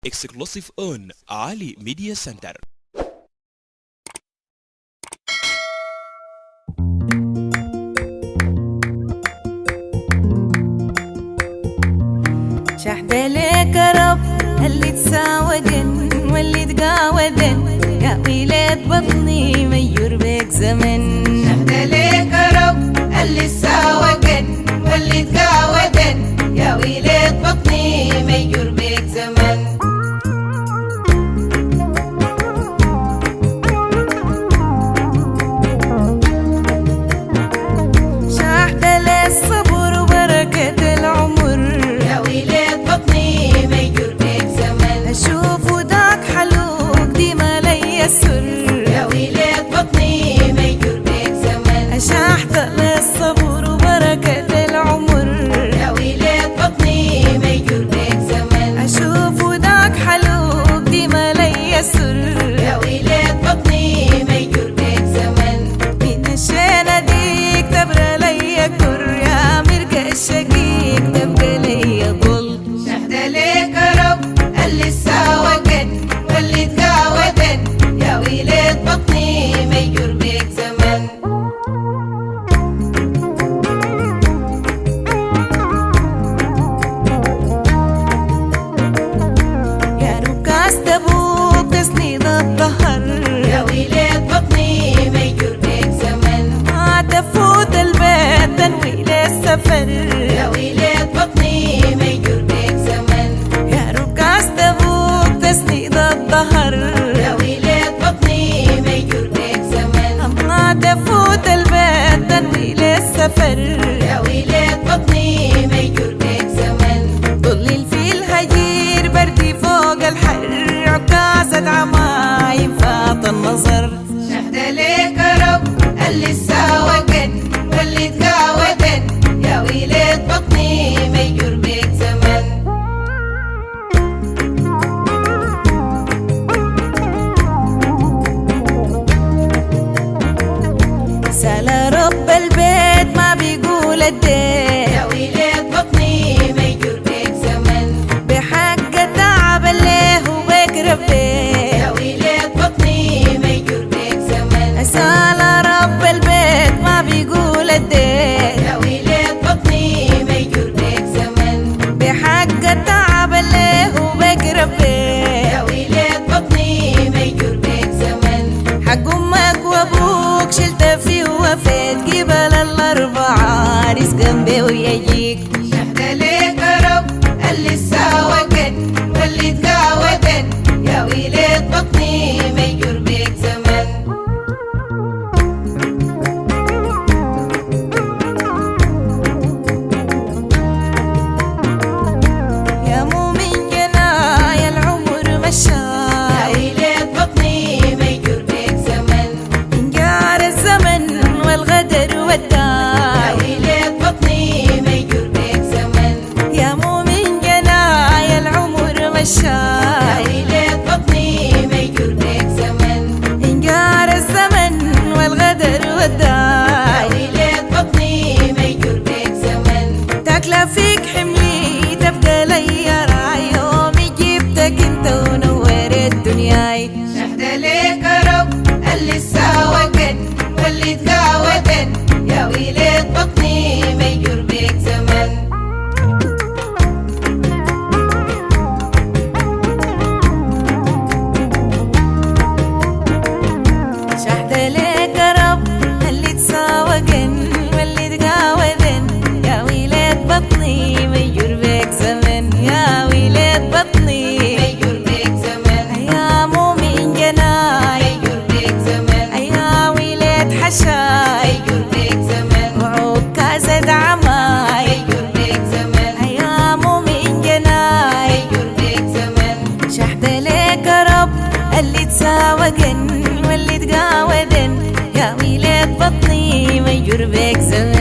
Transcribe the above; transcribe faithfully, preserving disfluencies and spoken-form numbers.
Exclusive on Ali Media Center. شحد لك رب اللي تساودن واللي تقاودن يا ويلة بطني ميور بك زمن. شحد لك رب اللي تساودن واللي تقاودن يا ويلة بطني ميور بك زمن. شحد للصبر وبركة العمر يا ويلة بطني ميور بك زمن. أشوف وداك حلوك ديما لي يسر يا ويلة بطني ميور بك زمن. شحد للصبر وبركة العمر يا ويلة بطني ميور بك زمن. أشوف وداك حلوك ديما لي يسر يا ويلة بطني ميور بك زمن. من الشينة ديك تبرى لي كر يا مرقة الشقيق تبقى لي ضل. شحد لك رب اللي تساودن واللي تقاودن يا ويلة بطني ميور بك زمن. يا ركاز تبوك تسنيد الظهر يا ويلة بطني ميور بك زمن. ما تفوت البيت تنوي للسفر يا ويلة بطني ميور بك زمن. يا ركاز تبوك تسنيد الظهر يا ويلة بطني ميور بك زمن. ما تفوت البيت تنوي للسفر يا ويلة بطني ميور بك زمن. ضلل في الهجير بردي فوق الحر عكازة عمايم فاط النظر. شحد لك رب اللي تساودن واللي تقاودن يا ويلة بطني ميور بك زمن. سال رب البيت ما بيقول الدين يا ويلة بطني ميور بك زمن. بحق تعب اللي هو بقرب بيه. يا ويلة بطني ميور بك زمن. سال رب البيت ما بيقول الدين يا ويلة بطني ميور بك زمن. بحق تعب اللي هو بقرب بيه. يا ويلة بطني ميور بك زمن. حق امك وابوك شلت فيه وفيت قبل الاربعه رزقا بيه ويجيك. شحد لك رب اللي تساودن واللي تقاودن يا ويلة بطني ميور بك زمن. يا مؤمن جنايا العمر يا مشاي ويلة بطني ميور بك زمن. انجار الزمن والغدر يا والداي. ويلة بطني ميور بك زمن. يا مؤمن جنايا العمر يا مشاي ويلة بطني ميور بك زمن. انجار الزمن والغدر يا والداي. ويلة بطني ميور بك زمن. تاكله فيك حملي تبقى لي راي يومي جبتك انت ونورت دنياي. شحد لك رب اللي تساودن واللي تقاودن يا ويلة بطني ميور بك زمن. شحد لك رب اللي تساوقن واللي تقاوذن يا ويلة بطني ميور بك زمن. يا ويلة بطني ميور بك زمن. يا مؤمن جناي ميور بك زمن. يا ويلة حشاي ميور بك زمن. وعكازة عماي ميور بك زمن. يا مؤمن جناي. ميور بك زمن. شحد لك رب اللي تساوقن واللي تقاوذن يا ويلة بطني ميور بك زمن.